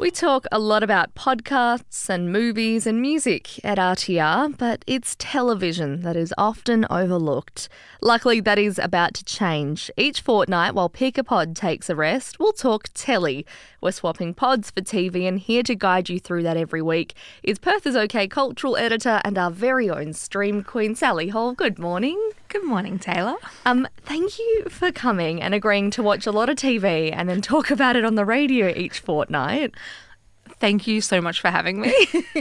We talk a lot about podcasts and movies and music at RTR, but it's television that is often overlooked. Luckily, that is about to change. Each fortnight, while Pick a Pod takes a rest, we'll talk telly. We're swapping pods for TV, and here to guide you through that every week is Perth is OK cultural editor and our very own stream queen, Sally Hall. Good morning. Good morning, Taylor. Thank you for coming and agreeing to watch a lot of TV and then talk about it on the radio each fortnight. Thank you so much for having me.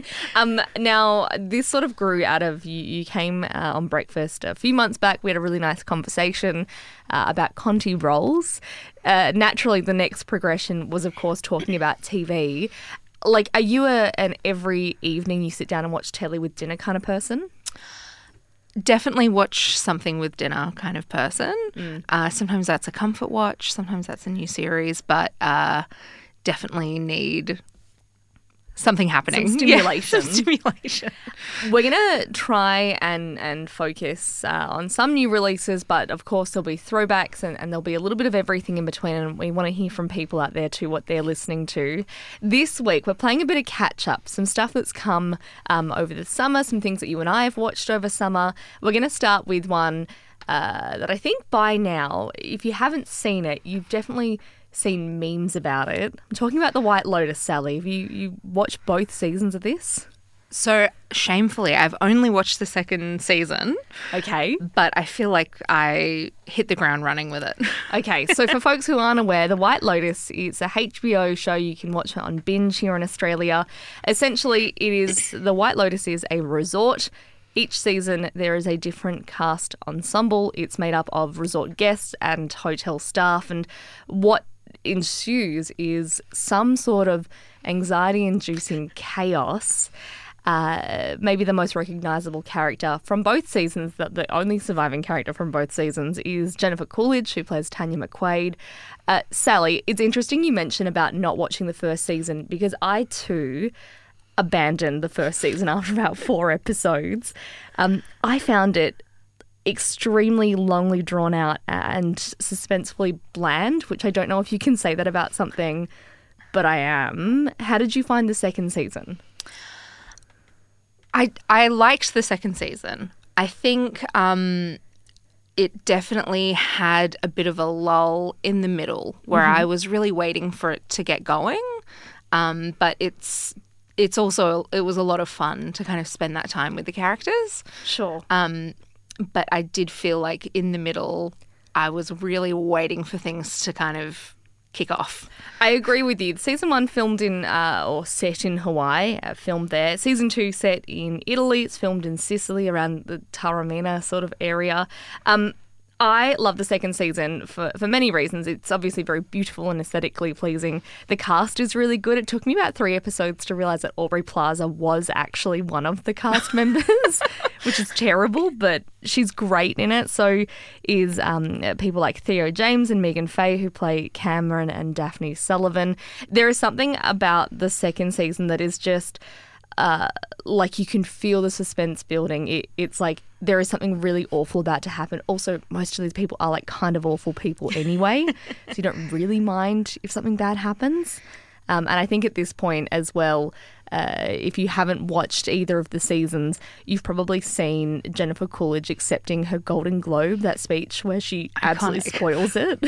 Now, this sort of grew out of you came on Breakfast a few months back. We had a really nice conversation about Conti roles. Naturally, the next progression was, of course, talking about TV. Like, are you an every evening you sit down and watch telly with dinner kind of person? Definitely watch something with dinner kind of person. Sometimes that's a comfort watch. Sometimes that's a new series, but definitely need something happening. Some stimulation. Yeah, some stimulation. We're going to try and focus on some new releases, but of course there'll be throwbacks and there'll be a little bit of everything in between, and we want to hear from people out there too, what they're listening to. This week we're playing a bit of catch-up, some stuff that's come over the summer, some things that you and I have watched over summer. We're going to start with one that I think by now, if you haven't seen it, you've definitely seen memes about it. I'm talking about The White Lotus, Sally. Have you watched both seasons of this? So, shamefully, I've only watched the second season. Okay. But I feel like I hit the ground running with it. Okay, so for folks who aren't aware, The White Lotus is a HBO show. You can watch it on Binge here in Australia. Essentially, The White Lotus is a resort. Each season, there is a different cast ensemble. It's made up of resort guests and hotel staff. And what ensues is some sort of anxiety-inducing chaos. Maybe the most recognisable character from both seasons, the only surviving character from both seasons, is Jennifer Coolidge, who plays Tanya McQuaid. Sally, it's interesting you mention about not watching the first season, because I too abandoned the first season after about 4 episodes. I found it extremely longly drawn out and suspensefully bland, which I don't know if you can say that about something, but I am. How did you find the second season? I liked the second season. I think it definitely had a bit of a lull in the middle where I was really waiting for it to get going, but it was a lot of fun to kind of spend that time with the characters. Sure. But I did feel like in the middle, I was really waiting for things to kind of kick off. I agree with you. Season 1 filmed in or set in Hawaii, filmed there. Season 2 set in Italy. It's filmed in Sicily, around the Taormina sort of area. I love the second season for many reasons. It's obviously very beautiful and aesthetically pleasing. The cast is really good. It took me about 3 episodes to realise that Aubrey Plaza was actually one of the cast members, which is terrible, but she's great in it. So is people like Theo James and Megan Faye, who play Cameron and Daphne Sullivan. There is something about the second season that is just like you can feel the suspense building. It's like there is something really awful about to happen. Also, most of these people are like kind of awful people anyway, so you don't really mind if something bad happens. And I think at this point as well, if you haven't watched either of the seasons, you've probably seen Jennifer Coolidge accepting her Golden Globe, that speech where she absolutely spoils it.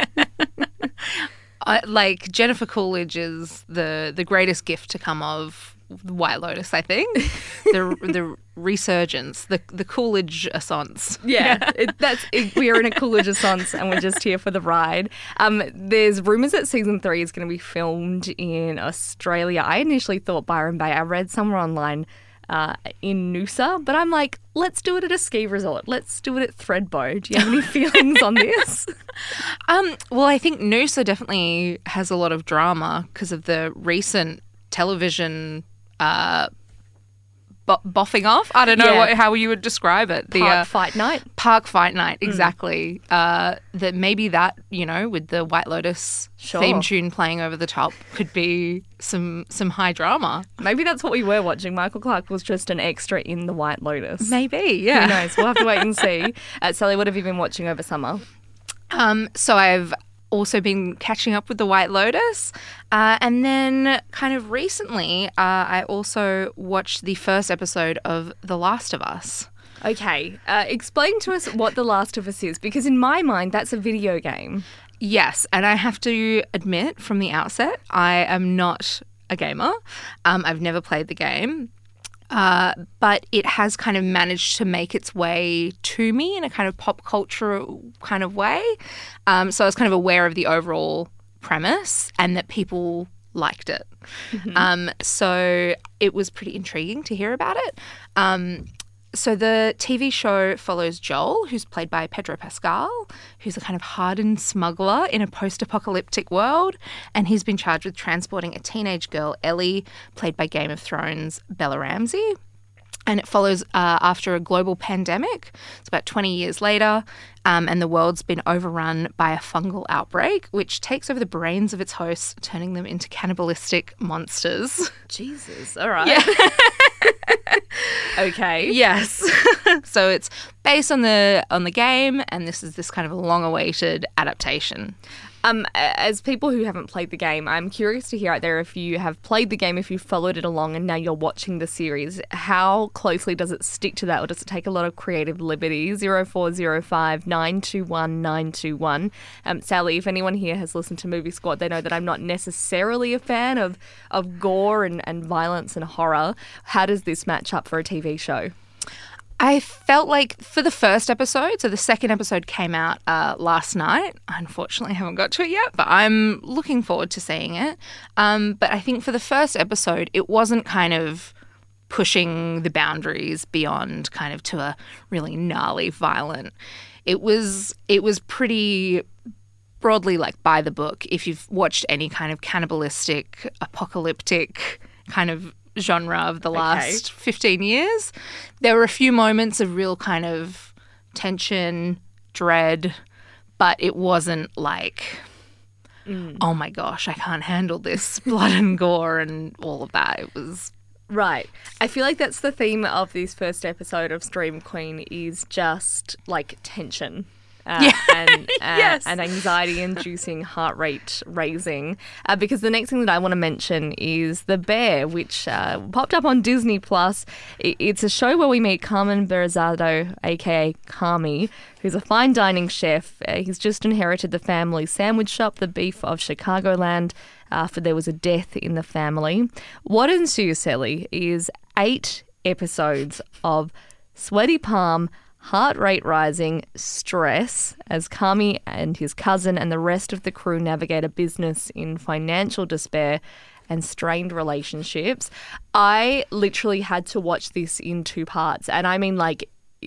Like, Jennifer Coolidge is the greatest gift to come of White Lotus, I think. The resurgence, the Coolidge-assance. Yeah, we are in a Coolidge-assance and we're just here for the ride. There's rumours that season 3 is going to be filmed in Australia. I initially thought Byron Bay. I read somewhere online in Noosa, but I'm like, let's do it at a ski resort. Let's do it at Thredbo. Do you have any feelings on this? Well, I think Noosa definitely has a lot of drama because of the recent television boffing off. I don't know how you would describe it. Park Fight Night. Park Fight Night, exactly. That maybe that, with the White Lotus theme tune playing over the top could be some high drama. Maybe that's what we were watching. Michael Clarke was just an extra in the White Lotus. Maybe, yeah. Who knows? We'll have to wait and see. Sally, what have you been watching over summer? So I've also been catching up with The White Lotus. And then kind of recently, I also watched the first episode of The Last of Us. Okay, explain to us what The Last of Us is, because in my mind, that's a video game. Yes, and I have to admit from the outset, I am not a gamer. I've never played the game. But it has kind of managed to make its way to me in a kind of pop culture kind of way. So I was kind of aware of the overall premise and that people liked it. Mm-hmm. So it was pretty intriguing to hear about it. So the TV show follows Joel, who's played by Pedro Pascal, who's a kind of hardened smuggler in a post-apocalyptic world, and he's been charged with transporting a teenage girl, Ellie, played by Game of Thrones' Bella Ramsey. And it follows after a global pandemic. It's about 20 years later, and the world's been overrun by a fungal outbreak, which takes over the brains of its hosts, turning them into cannibalistic monsters. Jesus, all right. Yeah. Okay. Yes. So it's based on the game, and this is this kind of long-awaited adaptation. As people who haven't played the game, I'm curious to hear out there if you have played the game, if you followed it along and now you're watching the series, how closely does it stick to that, or does it take a lot of creative liberty? 0405 921 921. Sally, if anyone here has listened to Movie Squad, they know that I'm not necessarily a fan of gore and violence and horror. How does this match up for a TV show? I felt like for the first episode, so the second episode came out last night. Unfortunately, I haven't got to it yet, but I'm looking forward to seeing it. But I think for the first episode, it wasn't kind of pushing the boundaries beyond kind of to a really gnarly, violent. It was pretty broadly like by the book. If you've watched any kind of cannibalistic, apocalyptic kind of genre of the last 15 years. There were a few moments of real kind of tension, dread, but it wasn't like, oh my gosh, I can't handle this blood and gore and all of that. It was... Right. I feel like that's the theme of this first episode of Stream Queen is just like tension. And yes. and anxiety-inducing, heart rate raising. Because the next thing that I want to mention is The Bear, which popped up on Disney Plus. It's a show where we meet Carmen Berizado, aka Carmy, who's a fine dining chef. He's just inherited the family sandwich shop, the Beef of Chicagoland, after there was a death in the family. What ensues, Sally, is 8 episodes of sweaty palm, heart rate rising stress as Carmy and his cousin and the rest of the crew navigate a business in financial despair and strained relationships. I literally had to watch this in 2 parts, and I mean like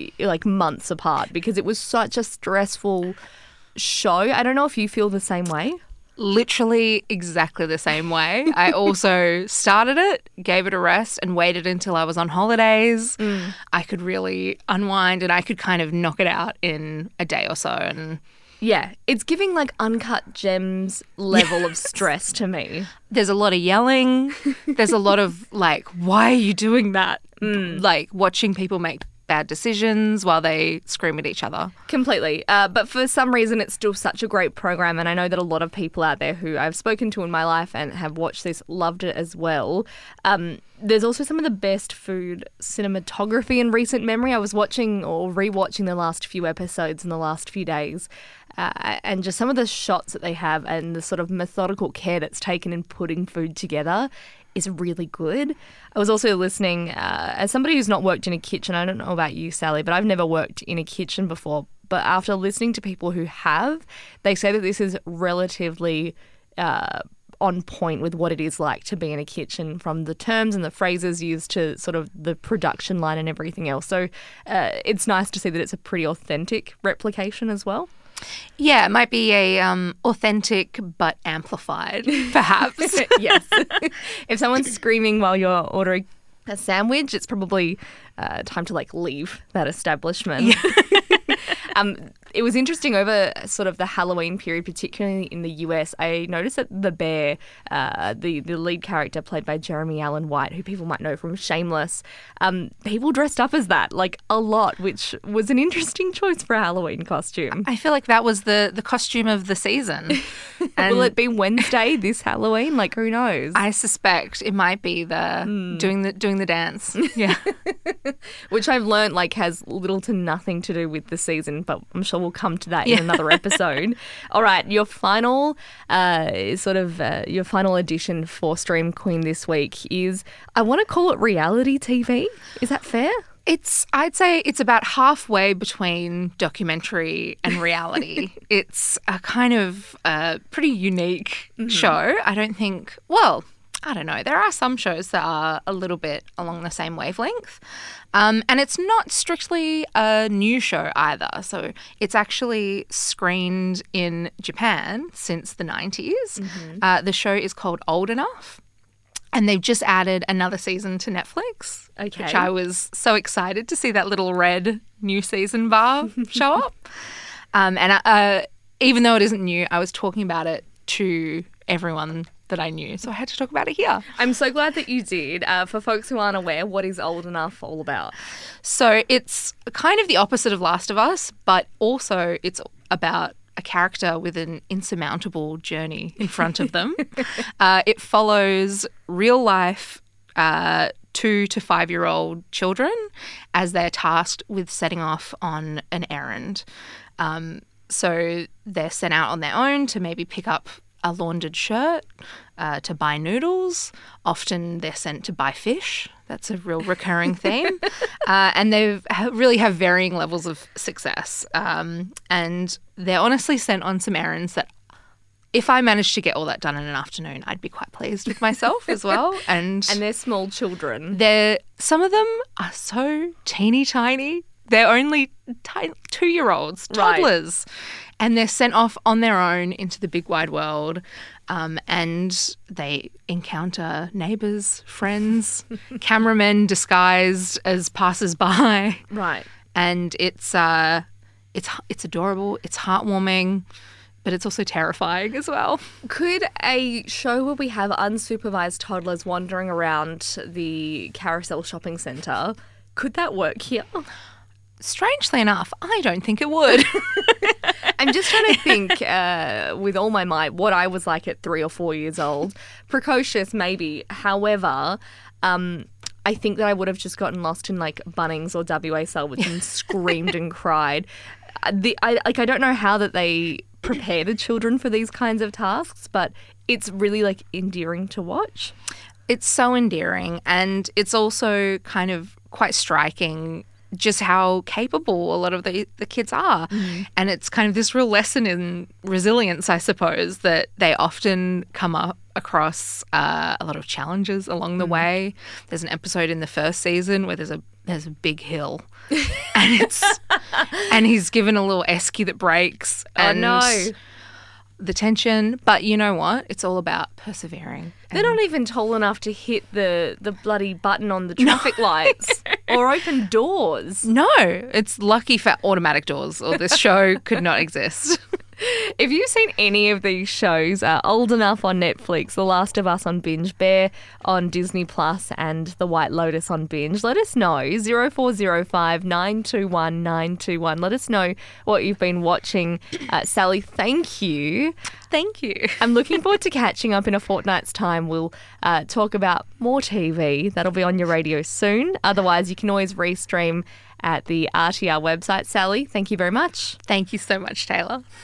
months apart, because it was such a stressful show. I don't know if you feel the same way. Literally exactly the same way. I also started it, gave it a rest, and waited until I was on holidays. I could really unwind and I could kind of knock it out in a day or so. And yeah, it's giving like Uncut Gems level of stress to me. There's a lot of yelling. There's a lot of like, why are you doing that? Like watching people make bad decisions while they scream at each other. Completely. But for some reason, it's still such a great program. And I know that a lot of people out there who I've spoken to in my life and have watched this loved it as well. There's also some of the best food cinematography in recent memory. I was watching or rewatching the last few episodes in the last few days. And just some of the shots that they have and the sort of methodical care that's taken in putting food together is really good. I was also listening, as somebody who's not worked in a kitchen, I don't know about you, Sally, but I've never worked in a kitchen before. But after listening to people who have, they say that this is relatively on point with what it is like to be in a kitchen, from the terms and the phrases used to sort of the production line and everything else. So it's nice to see that it's a pretty authentic replication as well. Yeah, it might be a authentic but amplified, perhaps. Yes. If someone's screaming while you're ordering a sandwich, it's probably time to like leave that establishment. it was interesting over sort of the Halloween period, particularly in the US. I noticed that the bear, the lead character played by Jeremy Allen White, who people might know from Shameless, people dressed up as that like a lot, which was an interesting choice for a Halloween costume. I feel like that was the costume of the season. And will it be Wednesday this Halloween? Like, who knows? I suspect it might be doing the dance. Yeah. Which I've learned like has little to nothing to do with the season, but I'm sure we'll come to that in another episode. All right, your final your final edition for Stream Queen this week is, I want to call it reality TV. Is that fair? I'd say it's about halfway between documentary and reality. It's a kind of pretty unique show. I don't know. There are some shows that are a little bit along the same wavelength. And it's not strictly a new show either. So it's actually screened in Japan since the 90s. The show is called Old Enough. And they've just added another season to Netflix, which I was so excited to see that little red new season bar show up. And even though it isn't new, I was talking about it to everyone that I knew, so I had to talk about it here. I'm so glad that you did. For folks who aren't aware, what is Old Enough all about? So it's kind of the opposite of Last of Us, but also it's about a character with an insurmountable journey in front of them. It follows real life 2 to 5-year-old children as they're tasked with setting off on an errand. So they're sent out on their own to maybe pick up a laundered shirt, to buy noodles. Often they're sent to buy fish. That's a real recurring theme. And they really have varying levels of success. And they're honestly sent on some errands that if I managed to get all that done in an afternoon, I'd be quite pleased with myself as well. And they're small children. Some of them are so teeny tiny. They're only 2-year-olds, toddlers. Right. And they're sent off on their own into the big wide world. And they encounter neighbours, friends, cameramen disguised as passers-by. Right. And it's adorable, it's heartwarming, but it's also terrifying as well. Could a show where we have unsupervised toddlers wandering around the Carousel shopping centre, could that work here? Strangely enough, I don't think it would. I'm just trying to think with all my might what I was like at 3 or 4 years old. Precocious, maybe. However, I think that I would have just gotten lost in like Bunnings or WA Selwyn and screamed and cried. I don't know how that they prepare the children for these kinds of tasks, but it's really like endearing to watch. It's so endearing, and it's also kind of quite striking just how capable a lot of the kids are. And it's kind of this real lesson in resilience, I suppose, that they often come up across a lot of challenges along the way. There's an episode in the first season where there's a big hill and he's given a little esky that breaks. And the tension, but you know what? It's all about persevering. They're not even tall enough to hit the bloody button on the traffic lights or open doors. No, it's lucky for automatic doors or this show could not exist. If you've seen any of these shows, Old Enough on Netflix, The Last of Us on Binge, Bear on Disney Plus, and The White Lotus on Binge, let us know. 0405 921 921. Let us know what you've been watching. Sally, thank you. Thank you. I'm looking forward to catching up in a fortnight's time. We'll talk about more TV. That'll be on your radio soon. Otherwise, you can always restream at the RTR website. Sally, thank you very much. Thank you so much, Taylor.